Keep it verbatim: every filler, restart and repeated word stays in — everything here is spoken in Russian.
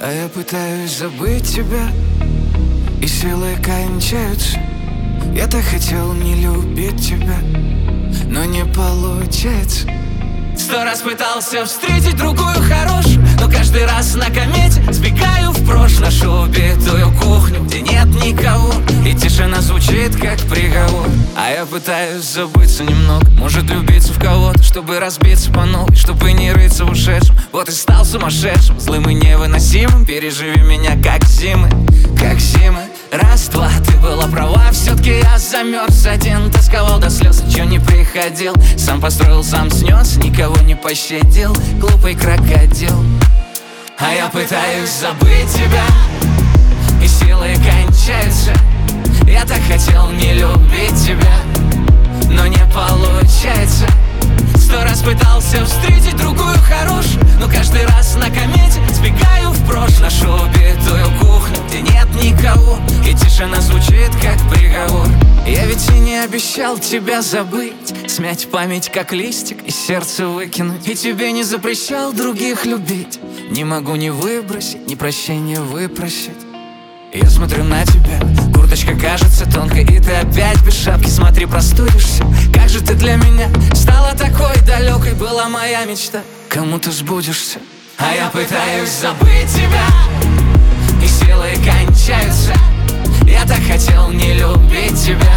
А я пытаюсь забыть тебя, и силы кончаются. Я так хотел не любить тебя, но не получается. Сто раз пытался встретить другую хорошую, но каждый раз на комете сбегаю в прошлое. Нашу убитую кухню, где нет никого, и тишина звучит как приговор. А я пытаюсь забыться немного, может влюбиться в кого-то, чтобы разбиться по новой, чтобы не рыться в ушедшем. Вот и стал сумасшедшим, злым и невыносимым. Переживи меня как зимы, как зимы. Раз, два, ты была права, все-таки я замерз один. Тосковал до слез, ничего не приходил. Сам построил, сам снес, никого не пощадил. Глупый крокодил. А я пытаюсь забыть тебя, и силы кончаются. Я так хотел не любить тебя, но не получается. Сто раз пытался встретить другую хорошую, но каждый раз на комете сбегаю в прошлое. Нашу убитую кухню, где нет никого, и тишина звучит как приговор. Я ведь и не обещал тебя забыть, смять память как листик и сердце выкинуть. И тебе не запрещал других любить, не могу ни выбросить, ни прощения выпросить. Я смотрю на тебя, курточка кажется тонкой, и ты опять без шапки, смотри, простудишься. Как же ты для меня стала такой далекой, была моя мечта, кому ты сбудешься. А я пытаюсь забыть тебя, и силы кончаются. Я так хотел не любить тебя,